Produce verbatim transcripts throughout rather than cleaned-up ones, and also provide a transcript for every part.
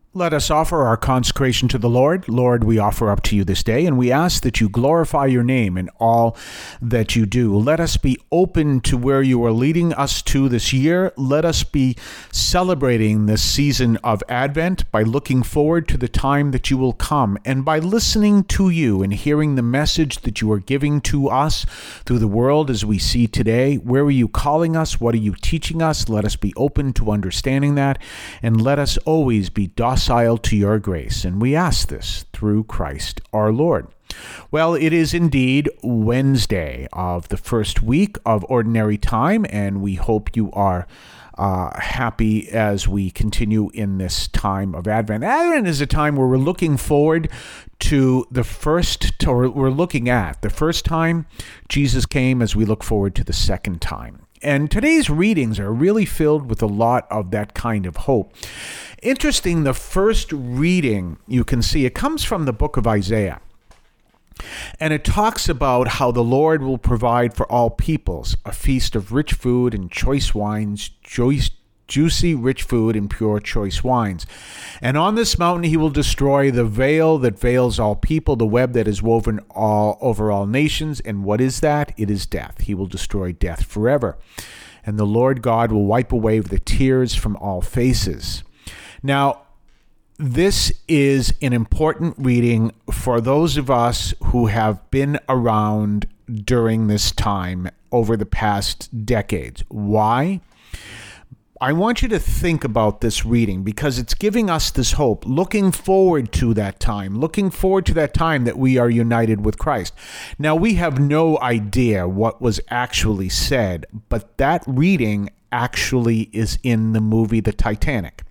Let us offer our consecration to the Lord. Lord, we offer up to you this day, and we ask that you glorify your name in all that you do. Let us be open to where you are leading us to this year. Let us be celebrating this season of Advent by looking forward to the time that you will come, and by listening to you and hearing the message that you are giving to us through the world as we see today. Where are you calling us? What are you teaching us? Let us be open to understanding that, and let us always be docile to your grace. And we ask this through Christ our Lord. Well, it is indeed Wednesday of the first week of Ordinary Time, and we hope you are uh, happy as we continue in this time of Advent. Advent is a time where we're looking forward to the first, or we're looking at the first time Jesus came as we look forward to the second time. And today's readings are really filled with a lot of that kind of hope. Interesting, the first reading you can see, it comes from the book of Isaiah. And it talks about how the Lord will provide for all peoples a feast of rich food and choice wines, choice juicy, rich food, and pure choice wines. And on this mountain he will destroy the veil that veils all people, the web that is woven all over all nations. And what is that? It is death. He will destroy death forever. And the Lord God will wipe away the tears from all faces. Now, this is an important reading for those of us who have been around during this time over the past decades. Why? I want you to think about this reading because it's giving us this hope, looking forward to that time, looking forward to that time that we are united with Christ. Now, we have no idea what was actually said, but that reading actually is in the movie The Titanic,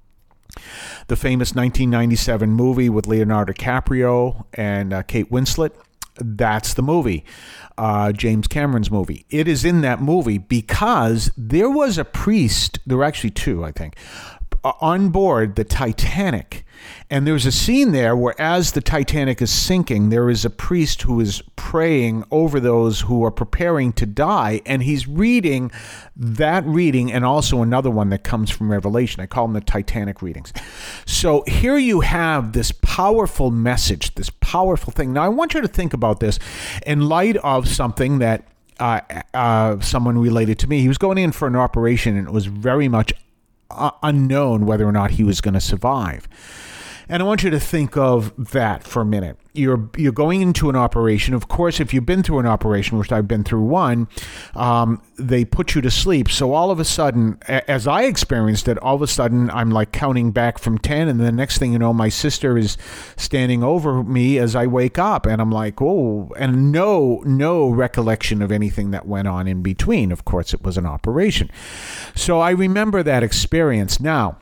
the famous nineteen ninety-seven movie with Leonardo DiCaprio and uh, Kate Winslet. That's the movie, uh, James Cameron's movie. It is in that movie because there was a priest, there were actually two, I think, on board the Titanic. And there's a scene there where as the Titanic is sinking, there is a priest who is praying over those who are preparing to die. And he's reading that reading and also another one that comes from Revelation. I call them the Titanic readings. So here you have this powerful message, this powerful thing. Now, I want you to think about this in light of something that uh, uh, someone related to me. He was going in for an operation and it was very much uh, unknown whether or not he was going to survive. And I want you to think of that for a minute. You're you're going into an operation. Of course, if you've been through an operation, which I've been through one, um, they put you to sleep. So all of a sudden, as I experienced it, all of a sudden I'm like counting back from ten, and the next thing you know, my sister is standing over me as I wake up, and I'm like, oh, and no no recollection of anything that went on in between. Of course, it was an operation. So I remember that experience. Now,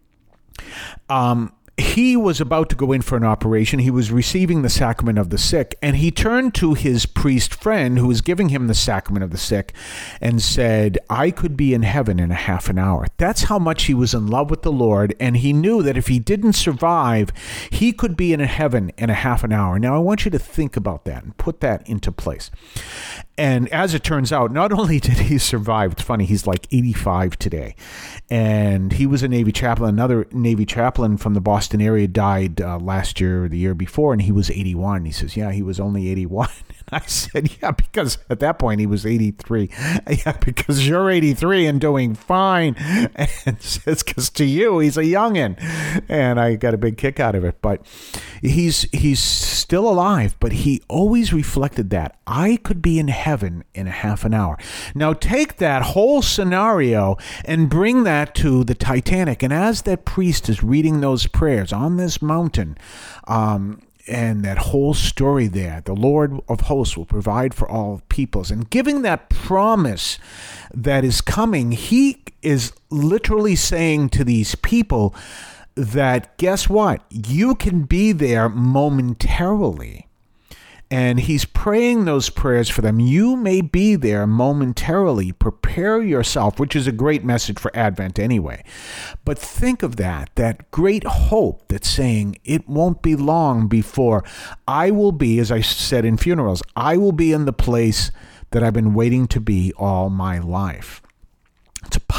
um. He was about to go in for an operation. He was receiving the sacrament of the sick, and he turned to his priest friend who was giving him the sacrament of the sick and said, I could be in heaven in a half an hour. That's how much he was in love with the Lord, and he knew that if he didn't survive, he could be in heaven in a half an hour. Now, I want you to think about that and put that into place. And as it turns out, not only did he survive, it's funny, he's like eighty-five today. And he was a Navy chaplain. Another Navy chaplain from the Boston area died uh, last year or the year before, and he was eighty-one. He says, yeah, he was only eighty-one. And I said, yeah, because at that point he was eighty-three. Yeah, because you're eighty-three and doing fine. And says, because to you, he's a youngin'. And I got a big kick out of it. But he's he's still alive, but he always reflected that I could be in heaven in a half an hour. Now take that whole scenario and bring that to the Titanic. And as that priest is reading those prayers on this mountain, um, and that whole story there, the Lord of hosts will provide for all peoples. And giving that promise that is coming, he is literally saying to these people that, guess what? You can be there momentarily. And he's praying those prayers for them. You may be there momentarily. Prepare yourself, which is a great message for Advent anyway. But think of that, that great hope that's saying it won't be long before I will be, as I said in funerals, I will be in the place that I've been waiting to be all my life. It's a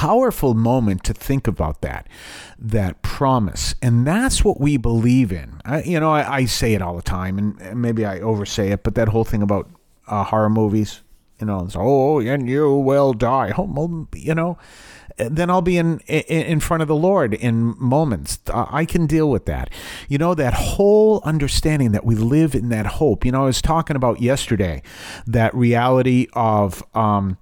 powerful moment to think about that, that promise. And that's what we believe in. I, you know, I, I say it all the time, and maybe I oversay it, but that whole thing about uh, horror movies, you know, it's, oh, and you will die. Oh, you know, then I'll be in, in in front of the Lord in moments. I can deal with that. You know, that whole understanding that we live in that hope. You know, I was talking about yesterday, that reality of um,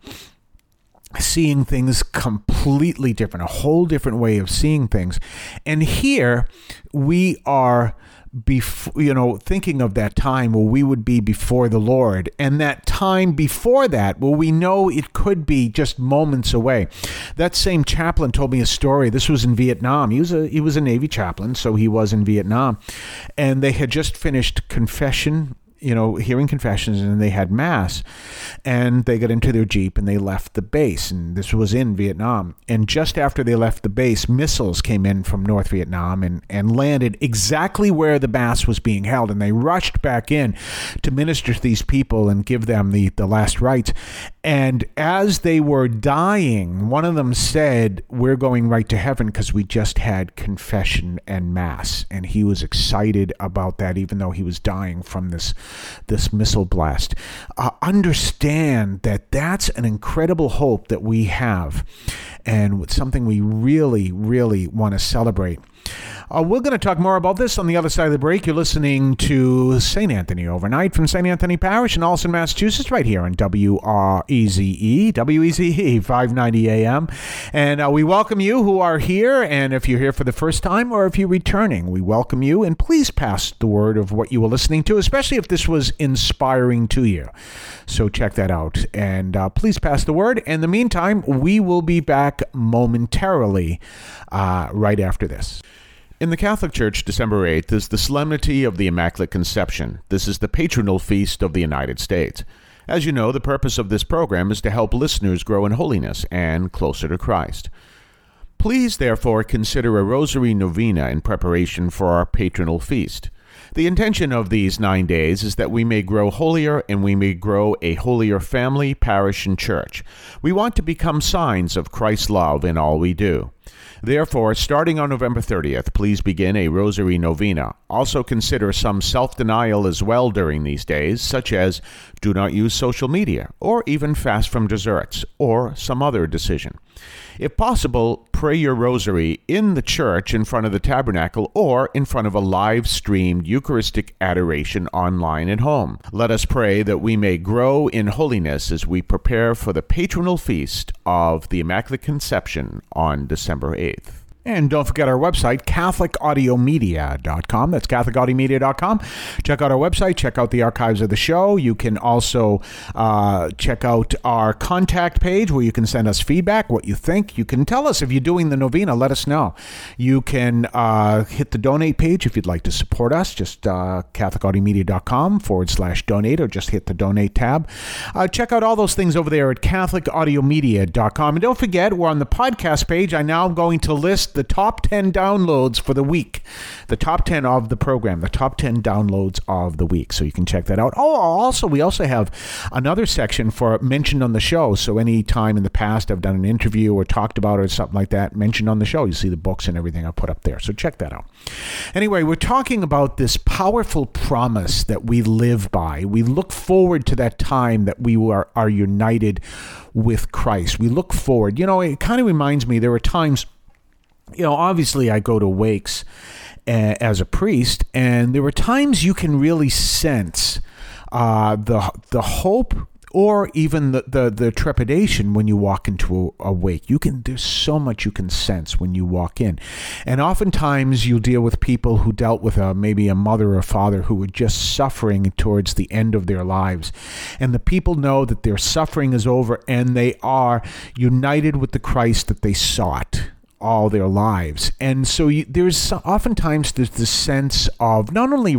seeing things completely different, a whole different way of seeing things. And here we are, before, you know, thinking of that time where we would be before the Lord, and that time before that, where we know it could be just moments away. That same chaplain told me a story. This was in Vietnam. He was a he was a Navy chaplain, so he was in Vietnam, and they had just finished confession. You know, hearing confessions, and they had mass, and they got into their Jeep and they left the base. And this was in Vietnam. And just after they left the base, missiles came in from North Vietnam and, and landed exactly where the mass was being held. And they rushed back in to minister to these people and give them the, the last rites. And as they were dying, one of them said, "We're going right to heaven because we just had confession and mass." And he was excited about that, even though he was dying from this this missile blast. Uh, understand that that's an incredible hope that we have, and something we really, really want to celebrate. Uh, we're going to talk more about this on the other side of the break. You're listening to Saint Anthony Overnight from Saint Anthony Parish in Allston, Massachusetts, right here on W R E Z E, W E Z E, five ninety A M. And uh, we welcome you who are here, and if you're here for the first time or if you're returning, we welcome you, and please pass the word of what you were listening to, especially if this was inspiring to you. So check that out, and uh, please pass the word. In the meantime, we will be back momentarily uh, right after this. In the Catholic Church, December eighth is the Solemnity of the Immaculate Conception. This is the patronal feast of the United States. As you know, the purpose of this program is to help listeners grow in holiness and closer to Christ. Please, therefore, consider a Rosary Novena in preparation for our patronal feast. The intention of these nine days is that we may grow holier and we may grow a holier family, parish, and church. We want to become signs of Christ's love in all we do. Therefore, starting on November thirtieth, please begin a Rosary Novena. Also consider some self-denial as well during these days, such as do not use social media, or even fast from desserts, or some other decision. If possible, pray your rosary in the church in front of the tabernacle or in front of a live-streamed Eucharistic adoration online at home. Let us pray that we may grow in holiness as we prepare for the patronal feast of the Immaculate Conception on December eighth. And don't forget our website, Catholic Audio Media dot com. That's Catholic Audio Media dot com. Check out our website. Check out the archives of the show. You can also uh, check out our contact page where you can send us feedback, what you think. You can tell us if you're doing the novena. Let us know. You can uh, hit the donate page if you'd like to support us. Just uh, Catholic Audio Media dot com forward slash donate, or just hit the donate tab. Uh, check out all those things over there at Catholic Audio Media dot com. And don't forget, we're on the podcast page. I'm now going to list the top ten downloads for the week, the top ten of the program, the top ten downloads of the week. So you can check that out. Oh, also, we also have another section for mentioned on the show. So any time in the past I've done an interview or talked about it or something like that, mentioned on the show, you see the books and everything I put up there. So check that out. Anyway, we're talking about this powerful promise that we live by. We look forward to that time that we are, are united with Christ. We look forward. You know, it kind of reminds me, there are times, you know, obviously I go to wakes uh, as a priest, and there were times you can really sense uh, the the hope or even the, the, the trepidation when you walk into a, a wake. You can, there's so much you can sense when you walk in. And oftentimes you'll deal with people who dealt with a, maybe a mother or father who were just suffering towards the end of their lives. And the people know that their suffering is over and they are united with the Christ that they sought all their lives. And so you, there's oftentimes there's this sense of not only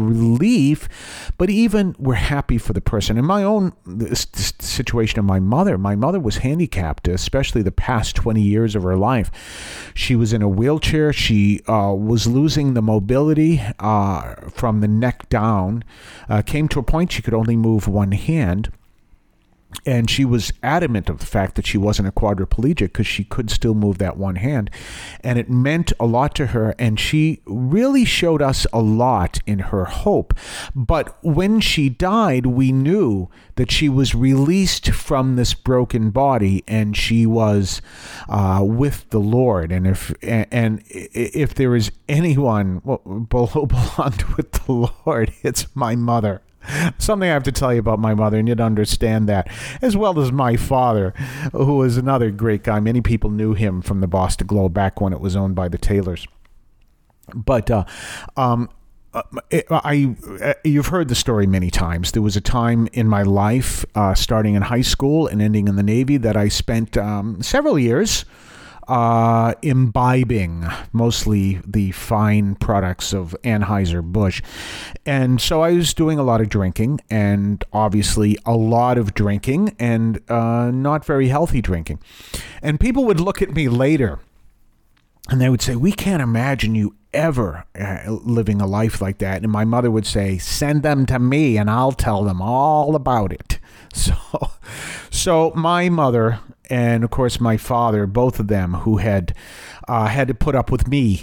relief, but even we're happy for the person. In my own this, this situation of my mother, my mother was handicapped, especially the past twenty years of her life. She was in a wheelchair. She uh, was losing the mobility uh, from the neck down, uh, came to a point she could only move one hand. And she was adamant of the fact that she wasn't a quadriplegic because she could still move that one hand. And it meant a lot to her. And she really showed us a lot in her hope. But when she died, we knew that she was released from this broken body and she was uh, with the Lord. And if and if there is anyone who belonged with the Lord, it's my mother. Something I have to tell you about my mother, and you'd understand that, as well as my father, who was another great guy. Many people knew him from the Boston Globe back when it was owned by the Taylors. But uh, um, I, I, you've heard the story many times. There was a time in my life, uh, starting in high school and ending in the Navy, that I spent um, several years Uh, imbibing mostly the fine products of Anheuser-Busch. And so I was doing a lot of drinking, and obviously a lot of drinking, and uh, not very healthy drinking. And people would look at me later and they would say, "We can't imagine you ever uh, living a life like that." And my mother would say, "Send them to me and I'll tell them all about it." So, so my mother and, of course, my father, both of them, who had uh, had to put up with me.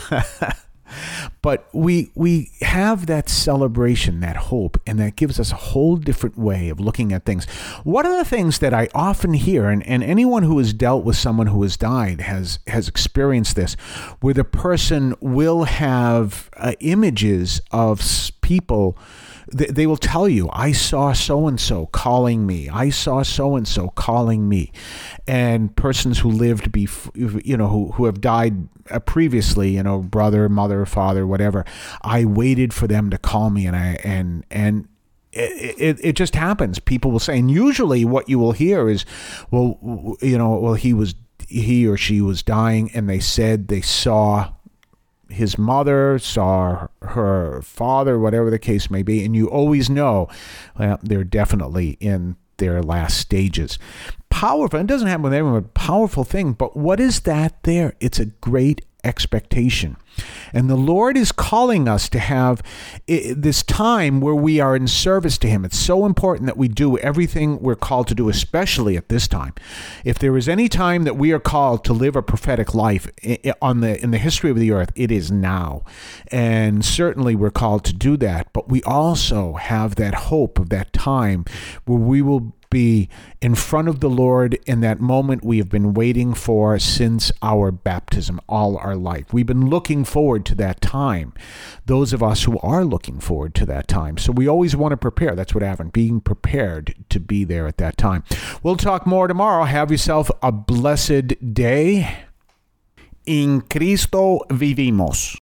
But we we have that celebration, that hope, and that gives us a whole different way of looking at things. One of the things that I often hear, and, and anyone who has dealt with someone who has died has, has experienced this, where the person will have uh, images of people. They will tell you, "I saw so-and-so calling me. I saw so-and-so calling me." And persons who lived, before, you know, who, who have died previously, you know, brother, mother, father, whatever, "I waited for them to call me." And I and and it, it, it just happens. People will say, and usually what you will hear is, well, you know, well, he was, he or she was dying, and they said they saw his mother, saw her father, whatever the case may be, and you always know, well, they're definitely in their last stages. Powerful. It doesn't happen with everyone, but powerful thing. But what is that there? It's a great expectation. And the Lord is calling us to have this time where we are in service to Him. It's so important that we do everything we're called to do, especially at this time. If there is any time that we are called to live a prophetic life on the in the history of the earth, it is now. And certainly we're called to do that. But we also have that hope of that time where we will be in front of the Lord in that moment we have been waiting for since our baptism, all our life. We've been looking forward to that time, those of us who are looking forward to that time. So we always want to prepare. That's what happened, being prepared to be there at that time. We'll talk more tomorrow. Have yourself a blessed day. In Cristo vivimos.